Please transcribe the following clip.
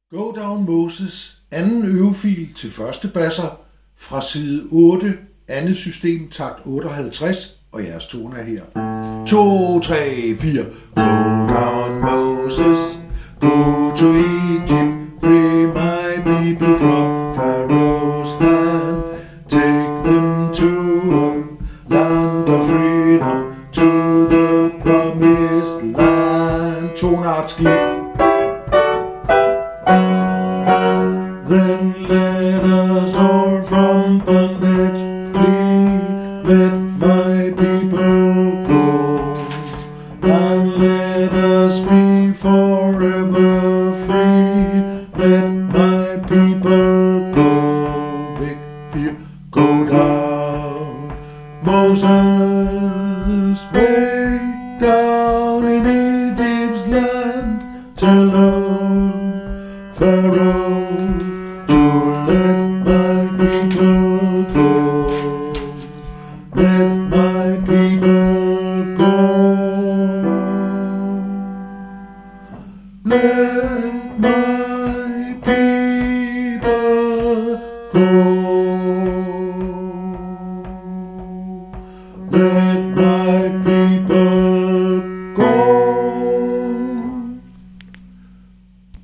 Go Down Moses, anden øvefil til første basser fra side 8, andet system, takt 58, og jeres tone er her. 2, 3, 4. Go down Moses, go to Egypt, free my people from Pharaoh's hand. Take them to a land of freedom, to the promised land. Toneartskift. Then let us all from bondage flee. Let my people go, and let us be forever free. Let my people go. Big fear, go down. Moses, way down in Egypt's land. Tell old Pharaoh to let my people go. Let my people go. Let my people go. Let my